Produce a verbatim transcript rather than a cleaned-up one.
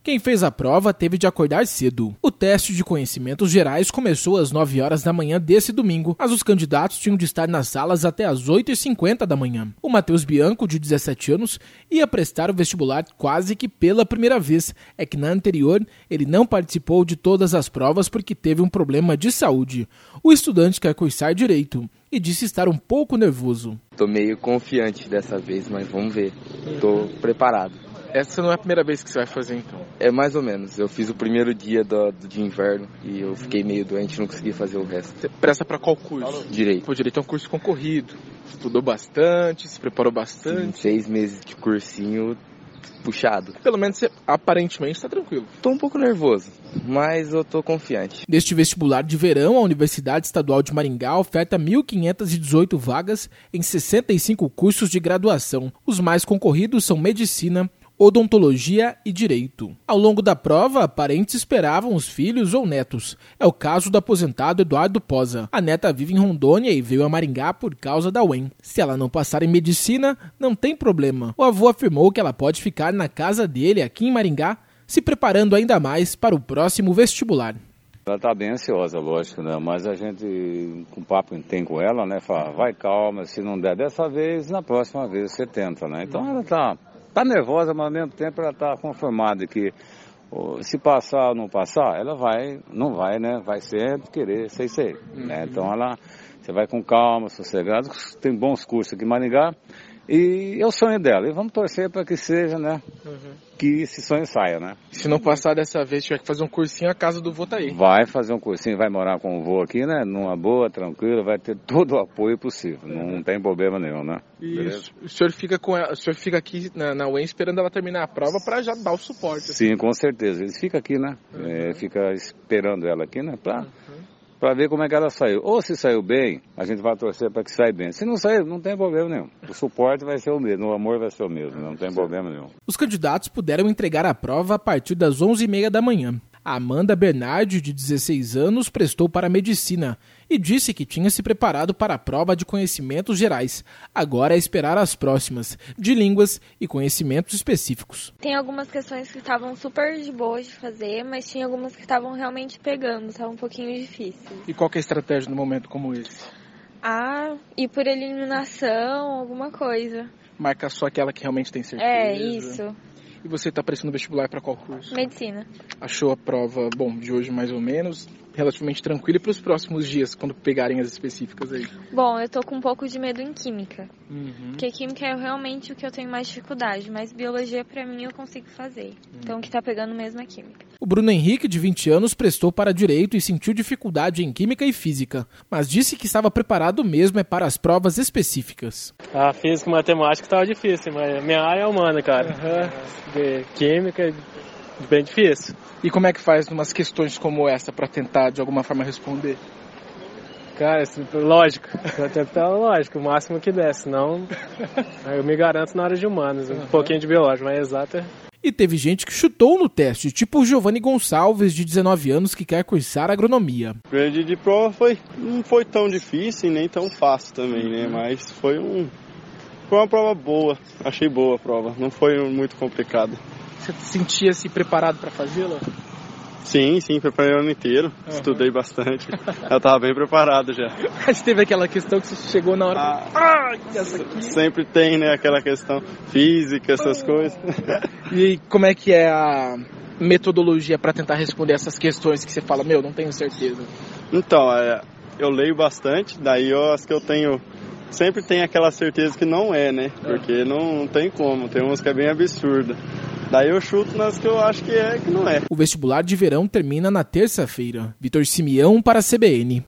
Quem fez a prova teve de acordar cedo. O teste de conhecimentos gerais começou às nove horas da manhã desse domingo, mas os candidatos tinham de estar nas salas até às oito e cinquenta da manhã. O Matheus Bianco, de dezessete anos, ia prestar o vestibular quase que pela primeira vez. É que na anterior ele não participou de todas as provas porque teve um problema de saúde. O estudante quer cursar direito e disse estar um pouco nervoso. Tô meio confiante dessa vez, mas vamos ver. Tô preparado. Essa não é a primeira vez que você vai fazer, então? É mais ou menos. Eu fiz o primeiro dia do, do de inverno e eu fiquei meio doente, não consegui fazer o resto. Você presta pra qual curso? Direito. O direito é um curso concorrido. Estudou bastante, se preparou bastante. Sim, seis meses de cursinho puxado. Pelo menos você aparentemente está tranquilo. Tô um pouco nervoso, mas eu tô confiante. Neste vestibular de verão, a Universidade Estadual de Maringá oferta mil quinhentas e dezoito vagas em sessenta e cinco cursos de graduação. Os mais concorridos são medicina, odontologia e direito. Ao longo da prova, parentes esperavam os filhos ou netos. É o caso do aposentado Eduardo Posa. A neta vive em Rondônia e veio a Maringá por causa da U E M. Se ela não passar em medicina, não tem problema. O avô afirmou que ela pode ficar na casa dele aqui em Maringá, se preparando ainda mais para o próximo vestibular. Ela está bem ansiosa, lógico, né? Mas a gente, com o papo que tem com ela, né? Fala, vai calma, se não der dessa vez, na próxima vez você tenta, né? Então ela está... Está nervosa, mas ao mesmo tempo ela está conformada que se passar ou não passar, ela vai, não vai, né? Vai sempre querer ser isso aí, né? Então ela, você vai com calma, sossegado, tem bons cursos aqui em Maringá e é o sonho dela. E vamos torcer para que seja, né? Uhum. Que esse sonho saia, né? Se não passar dessa vez, tiver que fazer um cursinho, a casa do vô tá aí. Vai fazer um cursinho, vai morar com o vô aqui, né? Numa boa, tranquila, vai ter todo o apoio possível. Uhum. Não tem problema nenhum, né? Isso. O senhor fica com ela, o senhor fica aqui na, na U E M esperando ela terminar a prova para já dar o suporte. Sim, assim. Com certeza. Ele fica aqui, né? Uhum. É, fica esperando ela aqui, né? Pra... Uhum. Para ver como é que ela saiu. Ou se saiu bem, a gente vai torcer para que saia bem. Se não sair, não tem problema nenhum. O suporte vai ser o mesmo, o amor vai ser o mesmo, não tem problema nenhum. Os candidatos puderam entregar a prova a partir das onze e meia da manhã. A Amanda Bernardi, de dezesseis anos, prestou para medicina e disse que tinha se preparado para a prova de conhecimentos gerais. Agora é esperar as próximas, de línguas e conhecimentos específicos. Tem algumas questões que estavam super de boa de fazer, mas tinha algumas que estavam realmente pegando, estavam um pouquinho difíceis. E qual que é a estratégia num momento como esse? Ah, ir por eliminação, alguma coisa. Marca só aquela que realmente tem certeza. É, isso. E você está prestando vestibular para qual curso? Medicina. Achou a prova, bom, de hoje mais ou menos, relativamente tranquila, e para os próximos dias, quando pegarem as específicas aí? Bom, eu tô com um pouco de medo em química. Uhum. Porque química é realmente o que eu tenho mais dificuldade, mas biologia para mim eu consigo fazer. Uhum. Então o que tá pegando mesmo é química. O Bruno Henrique, de vinte anos, prestou para direito e sentiu dificuldade em química e física, mas disse que estava preparado mesmo é para as provas específicas. A física e matemática estava difícil, mas minha área é humana, cara. Uhum. De química é bem difícil. E como é que faz umas questões como essa para tentar de alguma forma responder? Cara, lógico, vou tentar lógico, o máximo que der, senão eu me garanto na área de humanas, um uhum. pouquinho de biológico, mas exato é... E teve gente que chutou no teste, tipo o Giovanni Gonçalves, de dezenove anos, que quer cursar agronomia. O grade de prova foi, não foi tão difícil e nem tão fácil também, né? Mas foi, um, foi uma prova boa, achei boa a prova, não foi muito complicada. Você sentia-se preparado para fazê-la? Sim, sim, preparei o ano inteiro, uhum. Estudei bastante, eu estava bem preparado já. Mas teve aquela questão que você chegou na hora... Ah, ah, essa aqui. Sempre tem, né, aquela questão física, essas ah. coisas. E como é que é a metodologia para tentar responder essas questões que você fala, meu, não tenho certeza? Então, é, eu leio bastante, daí eu acho que eu tenho... Sempre tem aquela certeza que não é, né, porque não, não tem como, tem umas que é bem absurda. Daí eu chuto nas que eu acho que é e que não é. O vestibular de verão termina na terça-feira. Vitor Simeão para a C B N.